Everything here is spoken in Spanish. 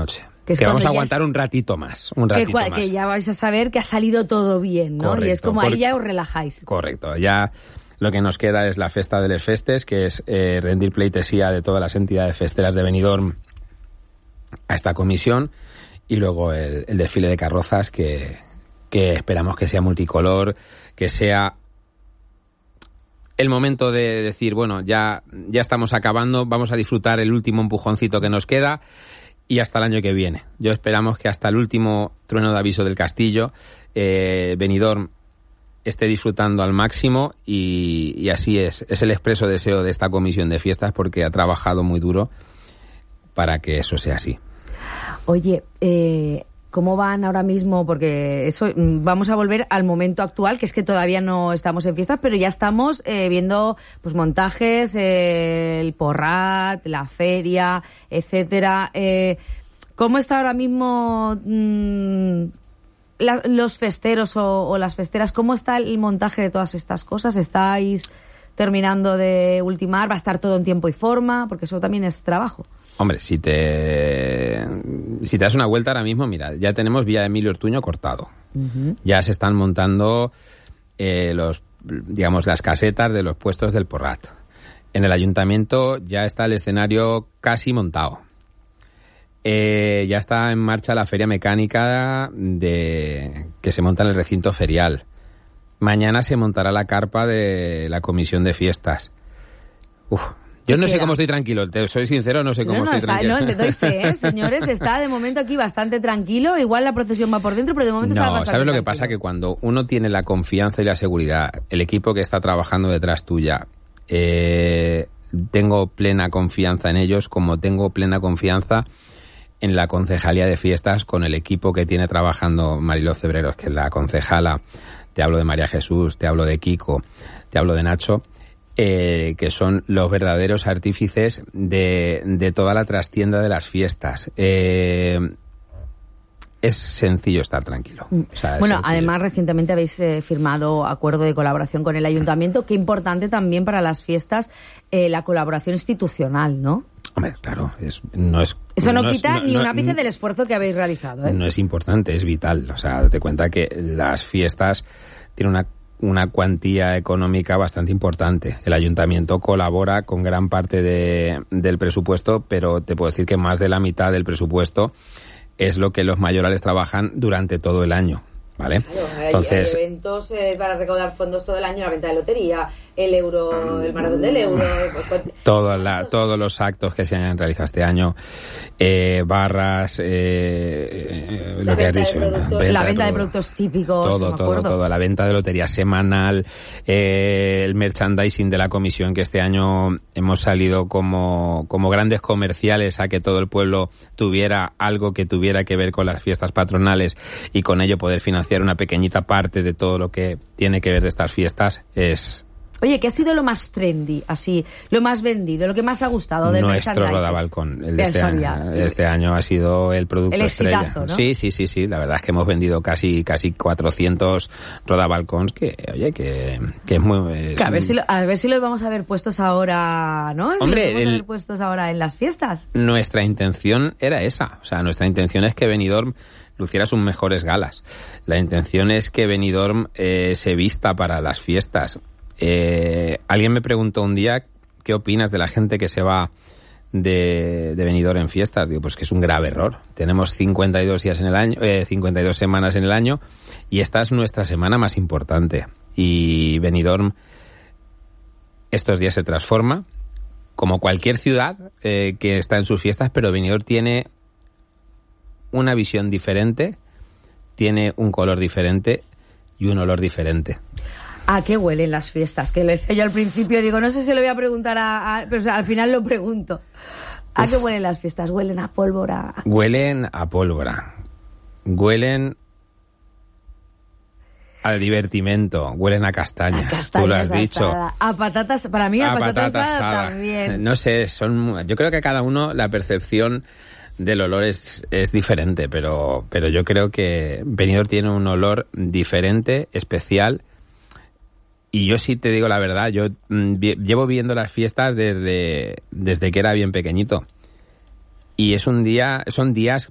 noche. Que vamos a aguantar un ratito más. Que ya vais a saber que ha salido todo bien, ¿no? Correcto, y es como ahí ya os relajáis. Correcto. Ya lo que nos queda es la festa de les festes, que es rendir pleitesía de todas las entidades festeras de Benidorm a esta comisión, y luego el desfile de carrozas que esperamos que sea multicolor, que sea el momento de decir, bueno, ya estamos acabando, vamos a disfrutar el último empujoncito que nos queda y hasta el año que viene. Yo esperamos que hasta el último trueno de aviso del castillo Benidorm esté disfrutando al máximo, y así es el expreso deseo de esta comisión de fiestas, porque ha trabajado muy duro para que eso sea así. Oye, ¿cómo van ahora mismo? Porque vamos a volver al momento actual, que es que todavía no estamos en fiestas, pero ya estamos viendo pues montajes, el Porrat, la feria, etcétera. ¿Cómo está ahora mismo los festeros o las festeras? ¿Cómo está el montaje de todas estas cosas? ¿Estáis terminando de ultimar? ¿Va a estar todo en tiempo y forma? Porque eso también es trabajo. Hombre, si te das una vuelta ahora mismo, mira, ya tenemos Vía Emilio Ortuño cortado. Uh-huh. Ya se están montando las casetas de los puestos del Porrat. En el ayuntamiento ya está el escenario casi montado. Ya está en marcha la feria mecánica que se monta en el recinto ferial. Mañana se montará la carpa de la comisión de fiestas. Yo no sé cómo estoy tranquilo, te soy sincero, no sé cómo estoy tranquilo. No, te doy fe, señores, está de momento aquí bastante tranquilo, igual la procesión va por dentro, pero de momento está bastante ¿sabes lo que tranquilo? pasa? Que cuando uno tiene la confianza y la seguridad, el equipo que está trabajando detrás tuya, tengo plena confianza en ellos, como tengo plena confianza en la concejalía de fiestas con el equipo que tiene trabajando Mariló Cebreros, que es la concejala. Te hablo de María Jesús, te hablo de Kiko, te hablo de Nacho, que son los verdaderos artífices de toda la trastienda de las fiestas. Es sencillo estar tranquilo. O sea, además recientemente habéis firmado acuerdo de colaboración con el ayuntamiento. Qué importante también para las fiestas la colaboración institucional, ¿no? Hombre, claro, eso no quita ni un ápice del esfuerzo que habéis realizado, ¿eh? No es importante, es vital. O sea, date cuenta que las fiestas tienen una cuantía económica bastante importante. El ayuntamiento colabora con gran parte del presupuesto, pero te puedo decir que más de la mitad del presupuesto es lo que los mayorales trabajan durante todo el año, ¿vale? Claro, entonces, hay eventos para recaudar fondos todo el año, la venta de lotería, el euro, el maratón del euro, todos los actos que se han realizado este año, barras, lo que has dicho, la venta de productos típicos, todo, la venta de lotería semanal, el merchandising de la comisión, que este año hemos salido como grandes comerciales a que todo el pueblo tuviera algo que tuviera que ver con las fiestas patronales, y con ello poder financiar una pequeñita parte de todo lo que tiene que ver de estas fiestas. Oye, ¿qué ha sido lo más trendy, así, lo más vendido, lo que más ha gustado del nuestro rodabalcón? El de este año ha sido el producto el estrella. ¿no? Sí, la verdad es que hemos vendido casi 400 rodabalcons, que es muy... a ver si los vamos a ver puestos ahora, ¿no? Hombre, los vamos a ver puestos ahora en las fiestas. Nuestra intención era esa, o sea, nuestra intención es que Benidorm luciera sus mejores galas. La intención es que Benidorm se vista para las fiestas. Alguien me preguntó un día qué opinas de la gente que se va de Benidorm en fiestas. Digo, pues que es un grave error. Tenemos 52 días en el año, 52 semanas en el año, y esta es nuestra semana más importante. Y Benidorm estos días se transforma como cualquier ciudad que está en sus fiestas, pero Benidorm tiene una visión diferente, tiene un color diferente y un olor diferente. ¿A qué huelen las fiestas? Que lo decía yo al principio, digo, no sé si lo voy a preguntar pero al final lo pregunto. ¿A qué huelen las fiestas? ¿Huelen a pólvora? Huelen a pólvora. Huelen al divertimento. Huelen a castañas. Tú lo has dicho. A patatas, para mí a patata asada también. No sé, yo creo que cada uno la percepción del olor es diferente, pero yo creo que Benidorm tiene un olor diferente, especial. Y yo sí te digo la verdad, yo llevo viendo las fiestas desde que era bien pequeñito. Y son días